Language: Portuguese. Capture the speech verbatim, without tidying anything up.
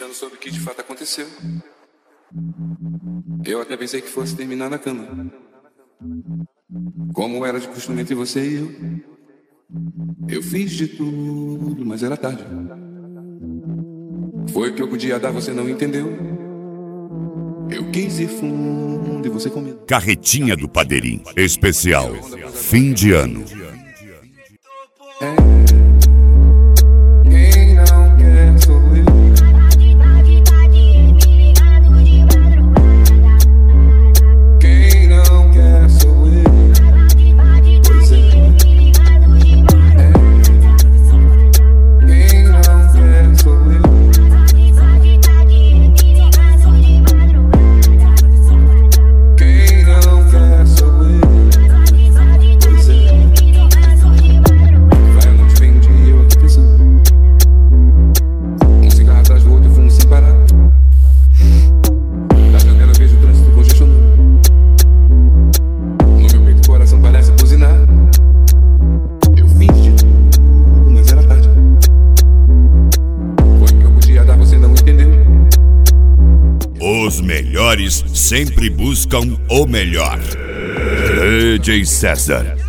quando soube o que de fato aconteceu, eu até pensei que fosse terminar na cama, como era de costume entre você e eu. Eu fiz de tudo, mas era tarde. Foi o que eu podia dar, você não entendeu. Eu quis ir fundo e você com medo. Carretinha do Padeirinho, especial fim de ano. É. Quem não quer sou eu. Quem não quer sou eu. Pois é. É. Quem não quer sou eu. Quem não quer sou eu. Pois é. Vai a noite, vem um dia eu aqui pensando. Um cigarro atrás do outro, eu fumo sem parar. Da janela eu vejo o trânsito congestionando. No meu peito o coração parece buzinar. Eu fiz de tudo, mas era tarde. Foi o que eu podia dar, você não entendeu. Os melhores sempre buscam o melhor. D J César.